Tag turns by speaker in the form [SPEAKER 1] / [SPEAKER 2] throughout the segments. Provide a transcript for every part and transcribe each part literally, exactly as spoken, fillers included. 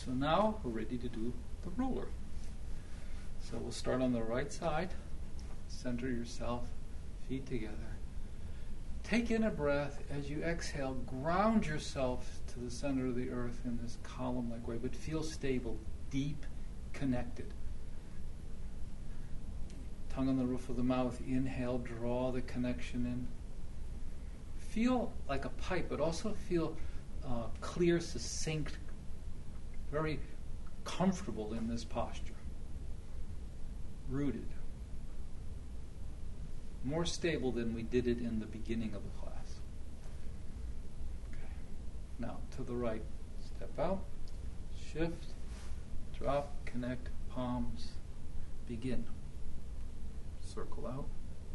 [SPEAKER 1] So now we're ready to do the roller. So we'll start on the right side. Center yourself, feet together. Take in a breath. As you exhale, ground yourself to the center of the earth in this column-like way, but feel stable, deep, connected. Tongue on the roof of the mouth. Inhale, draw the connection in. Feel like a pipe, but also feel uh, clear, succinct, very comfortable in this posture. Rooted. More stable than we did it in the beginning of the class. Okay. Now, to the right. Step out. Shift. Drop. Connect. Palms. Begin. Circle out.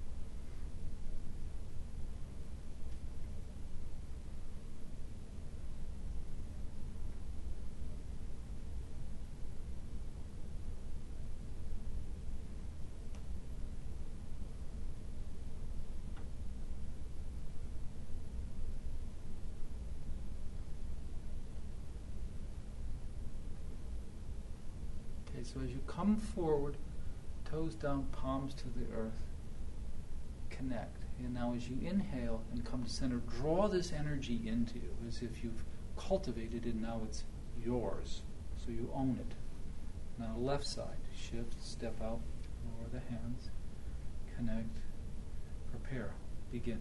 [SPEAKER 1] So as you come forward, toes down, palms to the earth, connect. And now as you inhale and come to center, draw this energy into you as if you've cultivated it and now it's yours. So you own it. Now left side, shift, step out, lower the hands, connect, prepare, begin.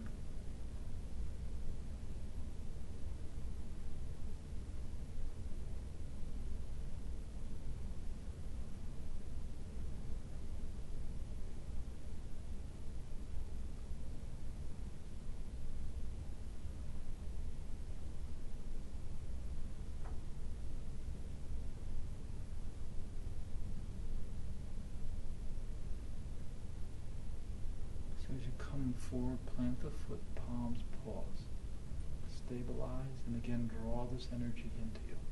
[SPEAKER 1] As you come forward, plant the foot, palms, pause. Stabilize, and again draw this energy into you.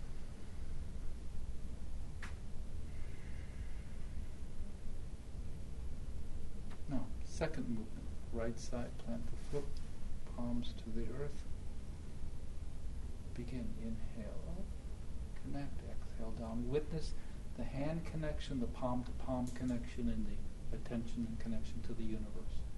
[SPEAKER 1] Now, second movement. Right side, plant the foot, palms to the earth. Begin. Inhale up, connect, exhale down. Witness the hand connection, the palm to palm connection, and the attention and connection to the universe.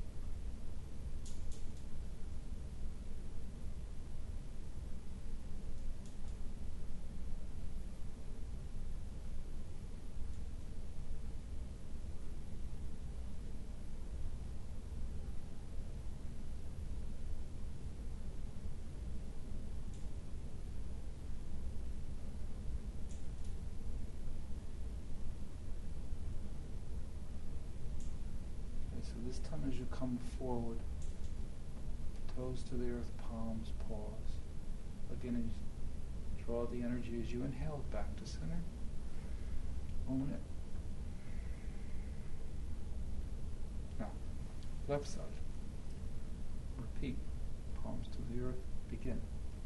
[SPEAKER 1] So this time as you come forward, toes to the earth, palms, pause. Again, as you draw the energy as you inhale back to center. Own it. Now, left side. Repeat. Palms to the earth, begin.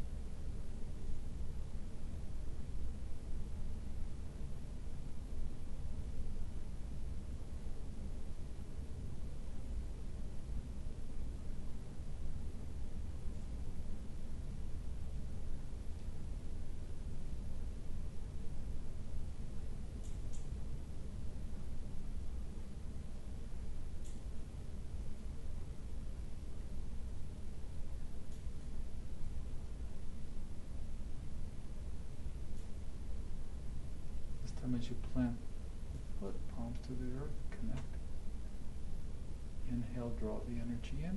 [SPEAKER 1] As you plant the foot, palms to the earth, connect. Inhale, draw the energy in.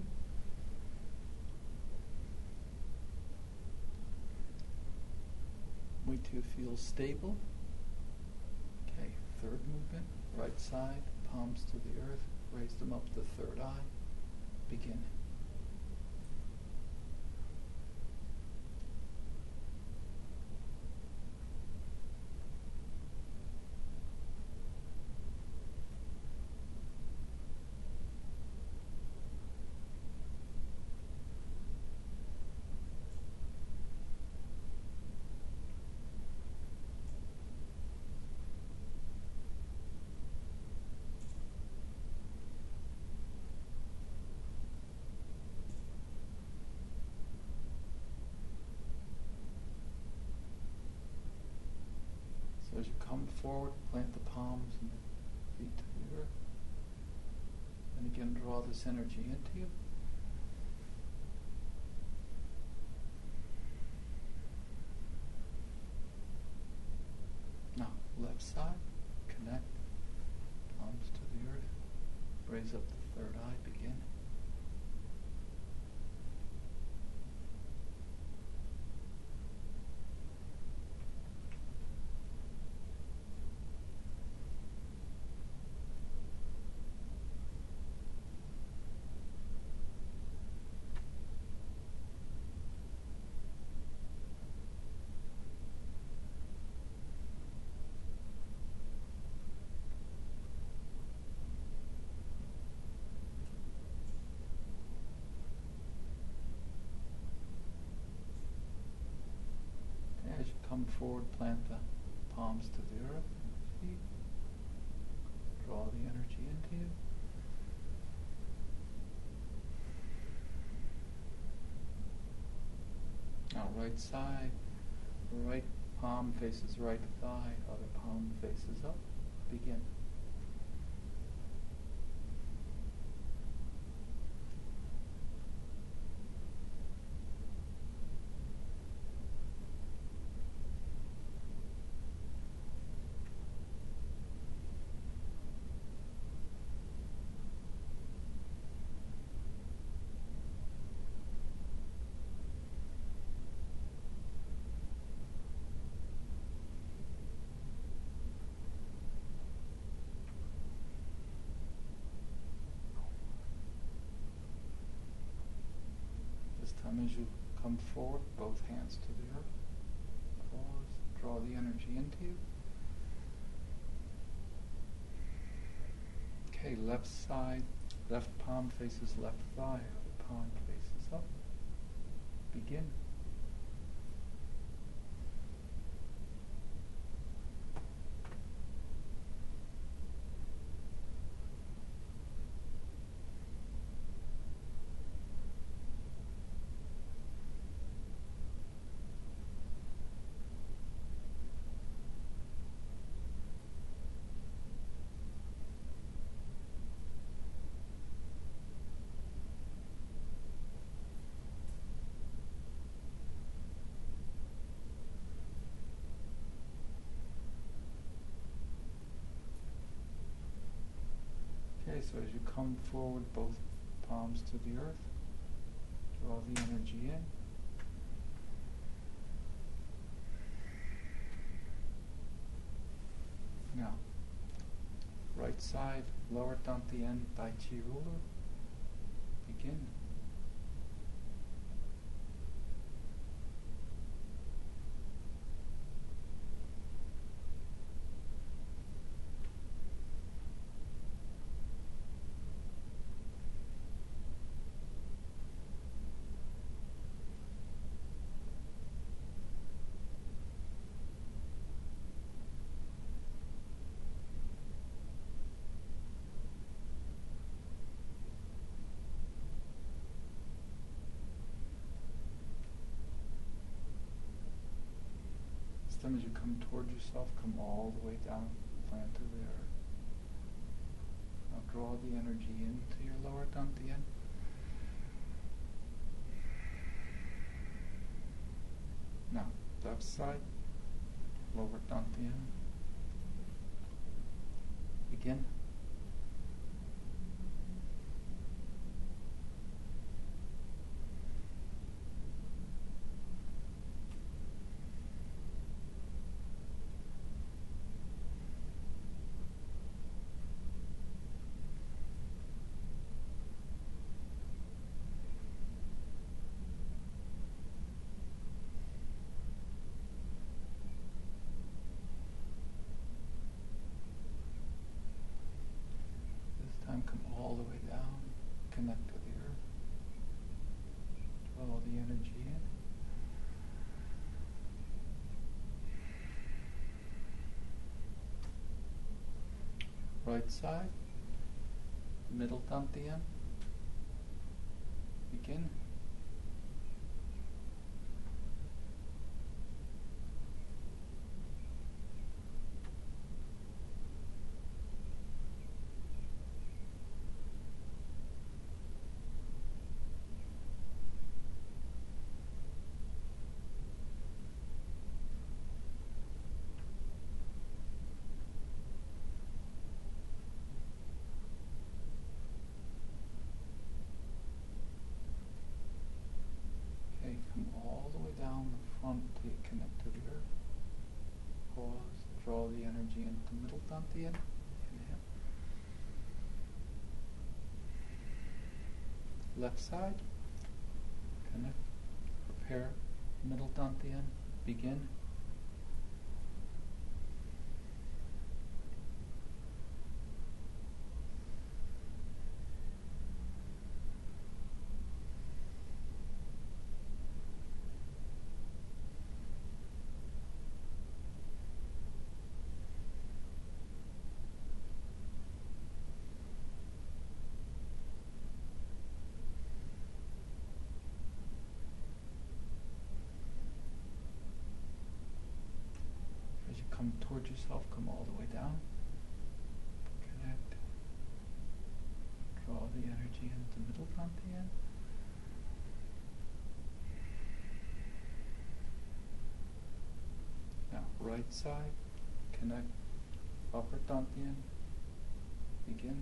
[SPEAKER 1] Wait till you feel stable. Okay, third movement, right side, palms to the earth, raise them up the third eye. Begin. So as you come forward, plant the palms and the feet to the earth. And again, draw this energy into you. Now, left side, connect, palms to the earth. Raise up the third eye, begin. As you come forward, plant the palms to the earth and the feet. Draw the energy into you. Now right side, right palm faces right thigh, other palm faces up. Begin. This time as you come forward, both hands to the earth. Pause, draw the energy into you. Okay, left side, left palm faces left thigh, other palm faces up. Begin. Okay, so as you come forward, both palms to the earth, draw the energy in. Now, right side, lower dantian, Tai Chi ruler. Begin. Then as you come toward yourself, come all the way down, plant to the earth. Now draw the energy into your lower dantian. Now, left side, lower dantian. Begin. Come all the way down, connect to the earth, draw the energy in. Right side, middle dantian. Begin. Dantiya, connect to the earth. Pause, draw the energy into middle Dantiya. Inhale. Left side, connect, prepare, middle Dantiya, begin. Come towards yourself, come all the way down. Connect. Draw the energy into middle Dantiya. Now, right side, connect. Upper Dantiya. Begin.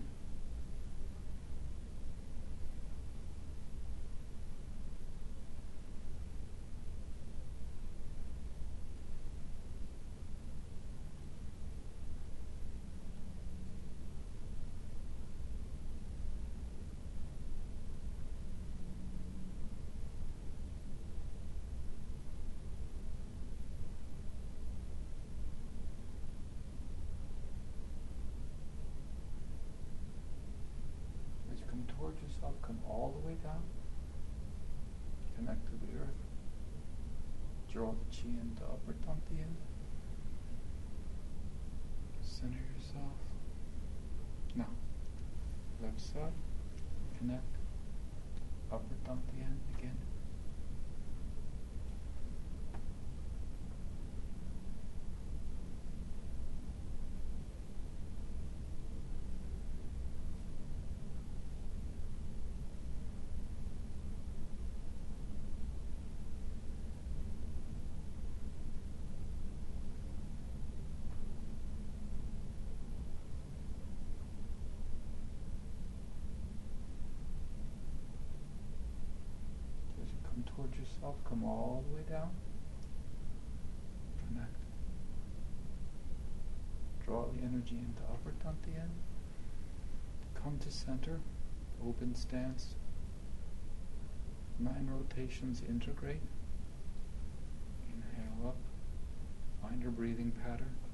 [SPEAKER 1] Towards yourself, come all the way down, connect to the earth, draw the chi into upper Dantiya, center yourself. Now, left side, connect, upper Dantiya again. Towards yourself, come all the way down, connect, draw the energy into upper Dantiya, come to center, open stance, nine rotations integrate, inhale up, find your breathing pattern,